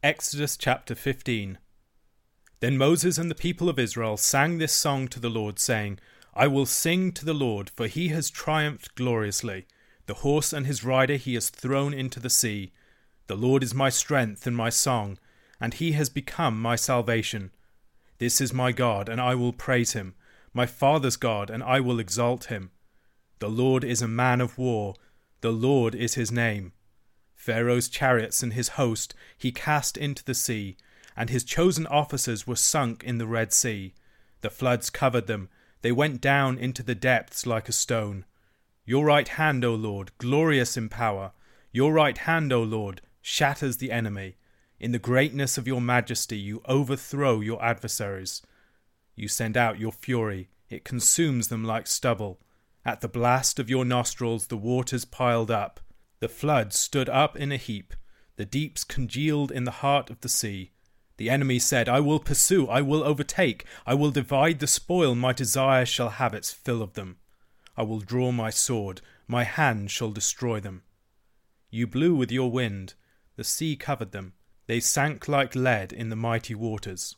Exodus chapter 15. Then Moses and the people of Israel sang this song to the Lord, saying, I will sing to the Lord, for he has triumphed gloriously. The horse and his rider he has thrown into the sea. The Lord is my strength and my song, and he has become my salvation. This is my God, and I will praise him, my father's God, and I will exalt him. The Lord is a man of war, the Lord is his name. Pharaoh's chariots and his host he cast into the sea, and his chosen officers were sunk in the Red Sea. The floods covered them, they went down into the depths like a stone. Your right hand, O Lord, glorious in power, your right hand, O Lord, shatters the enemy. In the greatness of your majesty you overthrow your adversaries. You send out your fury, it consumes them like stubble. At the blast of your nostrils the waters piled up. The floods stood up in a heap. The deeps congealed in the heart of the sea. The enemy said, I will pursue, I will overtake, I will divide the spoil, my desire shall have its fill of them. I will draw my sword, my hand shall destroy them. You blew with your wind, the sea covered them, they sank like lead in the mighty waters.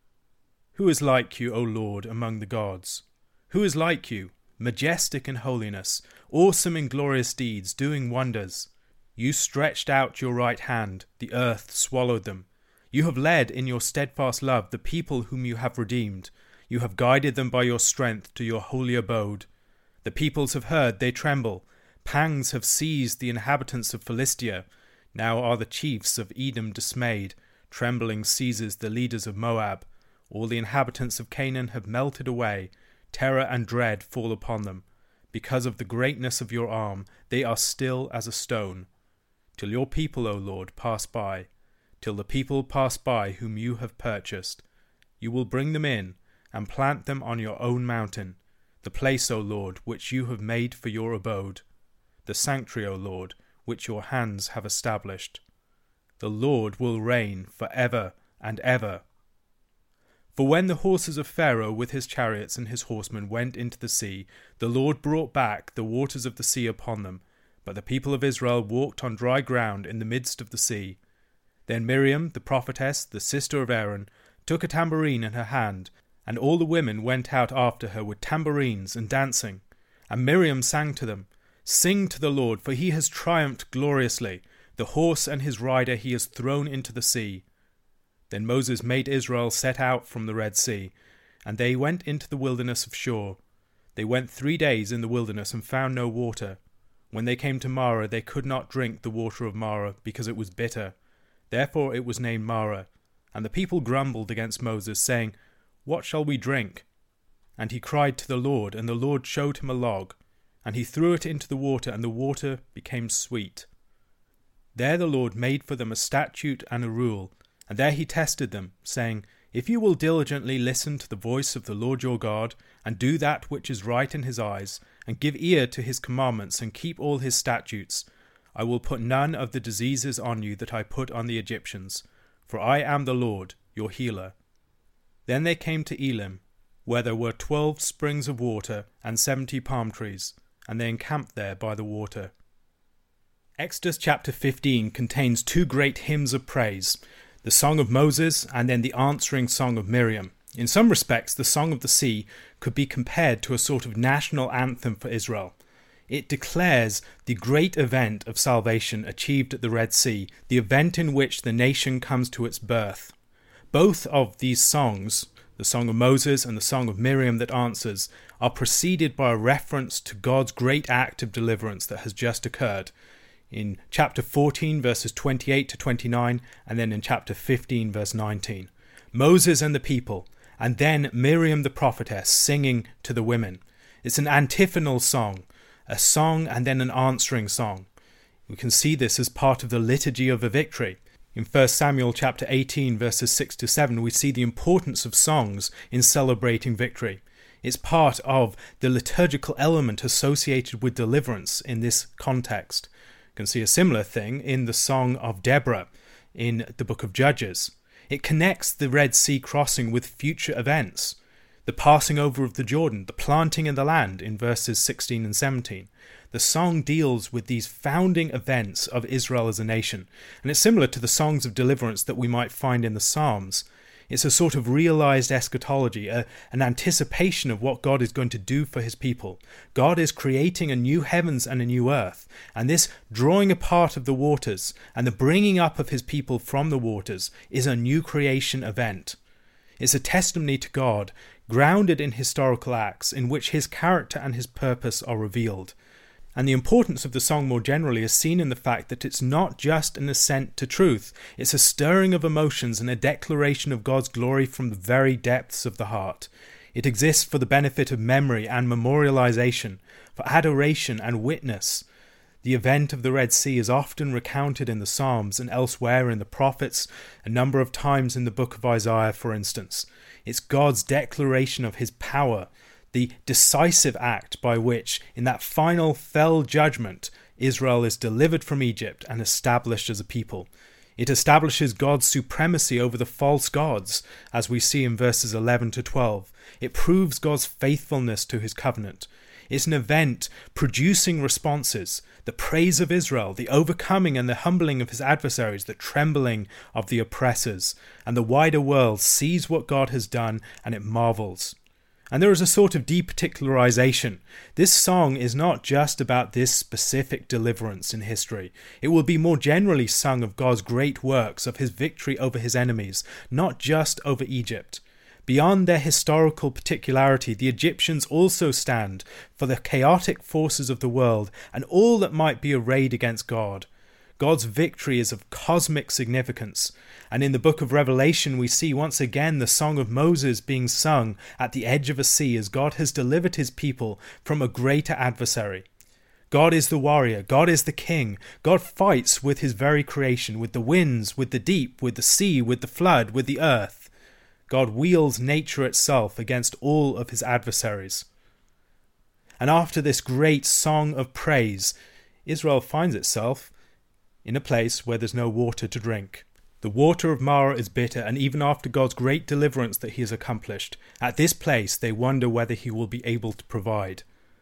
Who is like you, O Lord, among the gods? Who is like you, majestic in holiness, awesome in glorious deeds, doing wonders? You stretched out your right hand, the earth swallowed them. You have led in your steadfast love the people whom you have redeemed. You have guided them by your strength to your holy abode. The peoples have heard, they tremble. Pangs have seized the inhabitants of Philistia. Now are the chiefs of Edom dismayed. Trembling seizes the leaders of Moab. All the inhabitants of Canaan have melted away. Terror and dread fall upon them. Because of the greatness of your arm, they are still as a stone. Till your people, O Lord, pass by. Till the people pass by whom you have purchased. You will bring them in, and plant them on your own mountain, the place, O Lord, which you have made for your abode, the sanctuary, O Lord, which your hands have established. The Lord will reign for ever and ever. For when the horses of Pharaoh with his chariots and his horsemen went into the sea, the Lord brought back the waters of the sea upon them, but the people of Israel walked on dry ground in the midst of the sea. Then Miriam, the prophetess, the sister of Aaron, took a tambourine in her hand, and all the women went out after her with tambourines and dancing. And Miriam sang to them, Sing to the Lord, for he has triumphed gloriously. The horse and his rider he has thrown into the sea. Then Moses made Israel set out from the Red Sea, and they went into the wilderness of Shur. They went 3 days in the wilderness and found no water. When they came to Marah, they could not drink the water of Marah, because it was bitter. Therefore it was named Marah. And the people grumbled against Moses, saying, What shall we drink? And he cried to the Lord, and the Lord showed him a log. And he threw it into the water, and the water became sweet. There the Lord made for them a statute and a rule, and there he tested them, saying, If you will diligently listen to the voice of the Lord your God, and do that which is right in his eyes, and give ear to his commandments, and keep all his statutes, I will put none of the diseases on you that I put on the Egyptians, for I am the Lord, your healer. Then they came to Elim, where there were 12 springs of water and 70 palm trees, and they encamped there by the water. Exodus chapter 15 contains 2 great hymns of praise, the Song of Moses and then the answering song of Miriam. In some respects, the Song of the Sea could be compared to a sort of national anthem for Israel. It declares the great event of salvation achieved at the Red Sea, the event in which the nation comes to its birth. Both of these songs, the Song of Moses and the Song of Miriam that answers, are preceded by a reference to God's great act of deliverance that has just occurred in chapter 14 verses 28 to 29, and then in chapter 15 verse 19. Moses and the people, and then Miriam the prophetess singing to the women. It's an antiphonal song, a song and then an answering song. We can see this as part of the liturgy of the victory. In 1 Samuel chapter 18 verses 6 to 7, we see the importance of songs in celebrating victory. It's part of the liturgical element associated with deliverance in this context. You can see a similar thing in the Song of Deborah in the book of Judges. It connects the Red Sea crossing with future events. the passing over of the Jordan, the planting in the land in verses 16 and 17. The song deals with these founding events of Israel as a nation, and it's similar to the songs of deliverance that we might find in the Psalms. It's a sort of realized eschatology, an anticipation of what God is going to do for his people. God is creating a new heavens and a new earth, and this drawing apart of the waters and the bringing up of his people from the waters is a new creation event. It's a testimony to God, grounded in historical acts in which his character and his purpose are revealed. And the importance of the song more generally is seen in the fact that it's not just an assent to truth, it's a stirring of emotions and a declaration of God's glory from the very depths of the heart. It exists for the benefit of memory and memorialization, for adoration and witness. The event of the Red Sea is often recounted in the Psalms and elsewhere in the prophets, a number of times in the book of Isaiah, for instance. It's God's declaration of his power, the decisive act by which, in that final fell judgment, Israel is delivered from Egypt and established as a people. It establishes God's supremacy over the false gods, as we see in verses 11 to 12. It proves God's faithfulness to his covenant. It's an event producing responses, the praise of Israel, the overcoming and the humbling of his adversaries, the trembling of the oppressors, and the wider world sees what God has done and it marvels. And there is a sort of departicularization. This song is not just about this specific deliverance in history. It will be more generally sung of God's great works, of his victory over his enemies, not just over Egypt. Beyond their historical particularity, the Egyptians also stand for the chaotic forces of the world and all that might be arrayed against God. God's victory is of cosmic significance, and in the book of Revelation we see once again the song of Moses being sung at the edge of a sea as God has delivered his people from a greater adversary. God is the warrior, God is the king, God fights with his very creation, with the winds, with the deep, with the sea, with the flood, with the earth. God wields nature itself against all of his adversaries. And after this great song of praise, Israel finds itself in a place where there's no water to drink. The water of Marah is bitter, and even after God's great deliverance that he has accomplished, at this place they wonder whether he will be able to provide.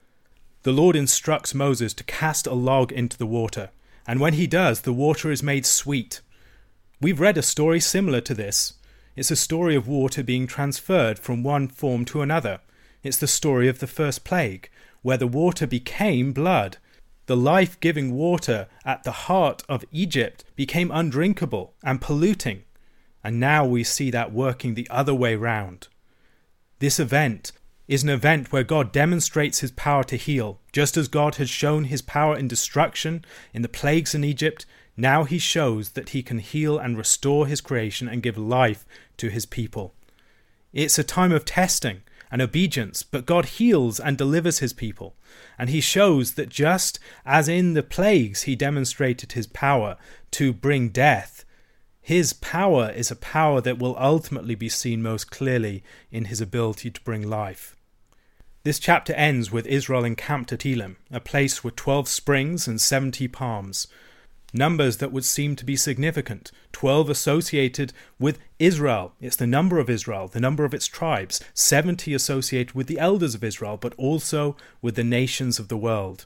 The Lord instructs Moses to cast a log into the water, and when he does, the water is made sweet. We've read a story similar to this. It's a story of water being transferred from one form to another. It's the story of the first plague, where the water became blood. The life-giving water at the heart of Egypt became undrinkable and polluting, and now we see that working the other way round. This event is an event where God demonstrates his power to heal. Just as God has shown his power in destruction in the plagues in Egypt, now he shows that he can heal and restore his creation and give life to his people. It's a time of testing and obedience, but God heals and delivers his people. And he shows that just as in the plagues he demonstrated his power to bring death, his power is a power that will ultimately be seen most clearly in his ability to bring life. This chapter ends with Israel encamped at Elim, a place with 12 springs and 70 palms. Numbers that would seem to be significant. 12 associated with Israel. It's the number of Israel, the number of its tribes. 70 associated with the elders of Israel, but also with the nations of the world.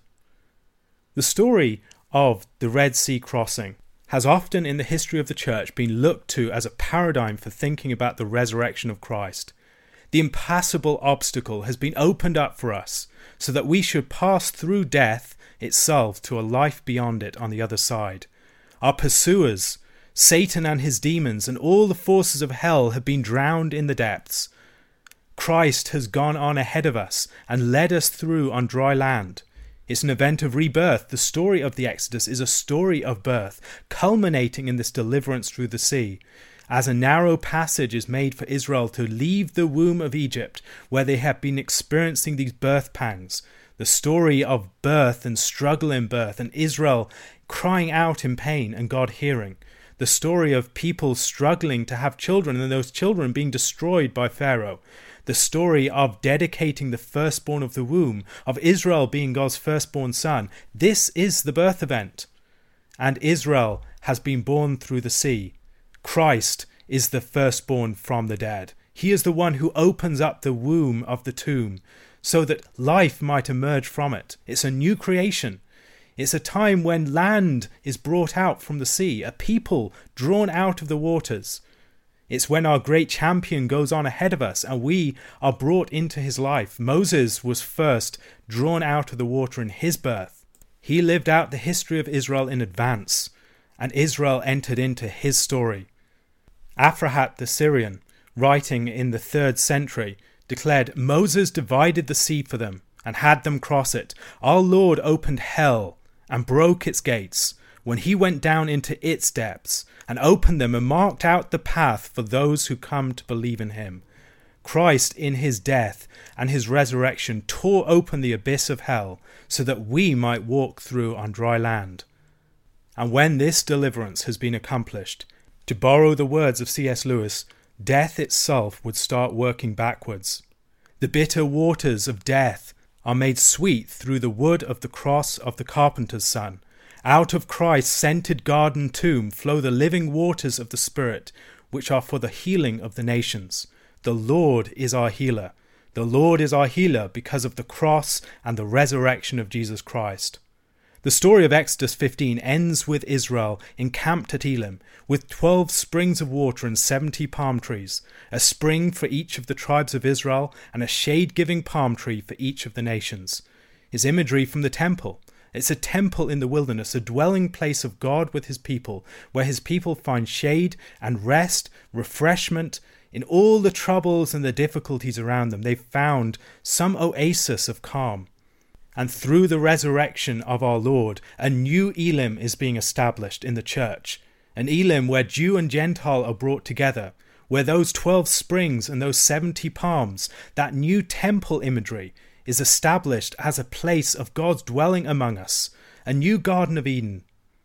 The story of the Red Sea crossing has often in the history of the church been looked to as a paradigm for thinking about the resurrection of Christ. The impassable obstacle has been opened up for us so that we should pass through death itself to a life beyond it on the other side. Our pursuers, Satan and his demons, and all the forces of hell have been drowned in the depths. Christ has gone on ahead of us and led us through on dry land. It's an event of rebirth. The story of the Exodus is a story of birth, culminating in this deliverance through the sea, as a narrow passage is made for Israel to leave the womb of Egypt, where they have been experiencing these birth pangs. The story of birth and struggle in birth, and Israel crying out in pain and God hearing. The story of people struggling to have children and those children being destroyed by Pharaoh. The story of dedicating the firstborn of the womb, of Israel being God's firstborn son. This is the birth event. And Israel has been born through the sea. Christ is the firstborn from the dead. He is the one who opens up the womb of the tomb so that life might emerge from it. It's a new creation. It's a time when land is brought out from the sea, a people drawn out of the waters. It's when our great champion goes on ahead of us and we are brought into his life. Moses was first drawn out of the water in his birth. He lived out the history of Israel in advance, and Israel entered into his story. Aphrahat the Syrian, writing in the 3rd century, declared, Moses divided the sea for them and had them cross it. Our Lord opened hell and broke its gates when he went down into its depths and opened them and marked out the path for those who come to believe in him. Christ, in his death and his resurrection, tore open the abyss of hell so that we might walk through on dry land. And when this deliverance has been accomplished, to borrow the words of C.S. Lewis, death itself would start working backwards. The bitter waters of death are made sweet through the wood of the cross of the carpenter's son. Out of Christ's scented garden tomb flow the living waters of the Spirit, which are for the healing of the nations. The Lord is our healer. The Lord is our healer because of the cross and the resurrection of Jesus Christ. The story of Exodus 15 ends with Israel encamped at Elim, with 12 springs of water and 70 palm trees, a spring for each of the tribes of Israel and a shade-giving palm tree for each of the nations. It's imagery from the temple. It's a temple in the wilderness, a dwelling place of God with his people, where his people find shade and rest, refreshment. In all the troubles and the difficulties around them, they've found some oasis of calm. And through the resurrection of our Lord, a new Elim is being established in the church. An Elim where Jew and Gentile are brought together, where those 12 springs and those 70 palms, that new temple imagery, is established as a place of God's dwelling among us, a new Garden of Eden.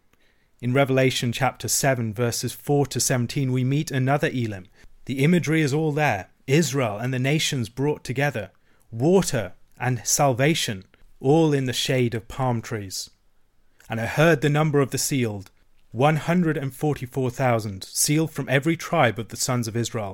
In Revelation chapter 7, verses 4 to 17, we meet another Elim. The imagery is all there. Israel and the nations brought together. Water and salvation, all in the shade of palm trees. And I heard the number of the sealed, 144,000, sealed from every tribe of the sons of Israel.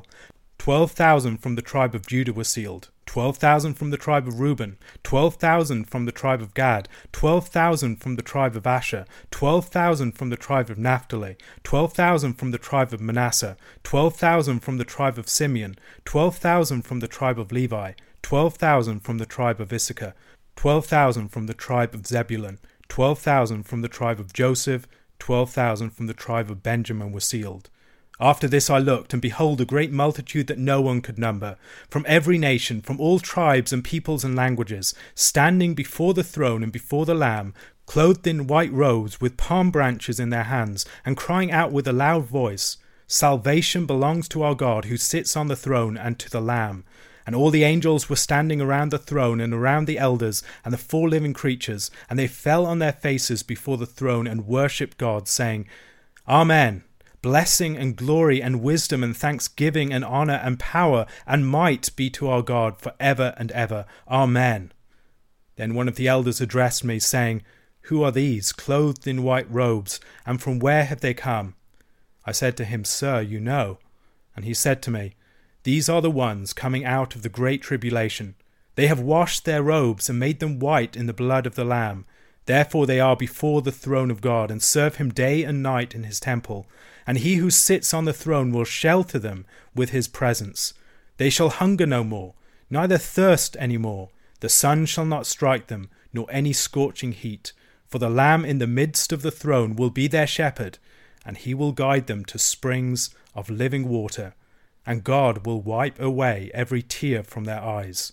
12,000 from the tribe of Judah were sealed, 12,000 from the tribe of Reuben, 12,000 from the tribe of Gad, 12,000 from the tribe of Asher, 12,000 from the tribe of Naphtali, 12,000 from the tribe of Manasseh, 12,000 from the tribe of Simeon, 12,000 from the tribe of Levi, 12,000 from the tribe of Issachar, 12,000 from the tribe of Zebulun, 12,000 from the tribe of Joseph, 12,000 from the tribe of Benjamin were sealed. After this I looked, and behold, a great multitude that no one could number, from every nation, from all tribes and peoples and languages, standing before the throne and before the Lamb, clothed in white robes, with palm branches in their hands, and crying out with a loud voice, Salvation belongs to our God, who sits on the throne, and to the Lamb. And all the angels were standing around the throne and around the elders and the 4 living creatures, and they fell on their faces before the throne and worshipped God, saying, Amen. Blessing and glory and wisdom and thanksgiving and honour and power and might be to our God for ever and ever. Amen. Then one of the elders addressed me, saying, Who are these, clothed in white robes, and from where have they come? I said to him, Sir, you know. And he said to me, These are the ones coming out of the great tribulation. They have washed their robes and made them white in the blood of the Lamb. Therefore they are before the throne of God, and serve him day and night in his temple. And he who sits on the throne will shelter them with his presence. They shall hunger no more, neither thirst any more. The sun shall not strike them, nor any scorching heat. For the Lamb in the midst of the throne will be their shepherd, and he will guide them to springs of living water, and God will wipe away every tear from their eyes.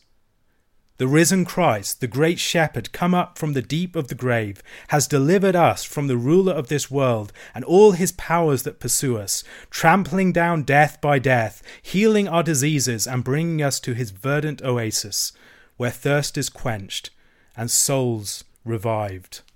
The risen Christ, the great shepherd, come up from the deep of the grave, has delivered us from the ruler of this world and all his powers that pursue us, trampling down death by death, healing our diseases and bringing us to his verdant oasis, where thirst is quenched and souls revived.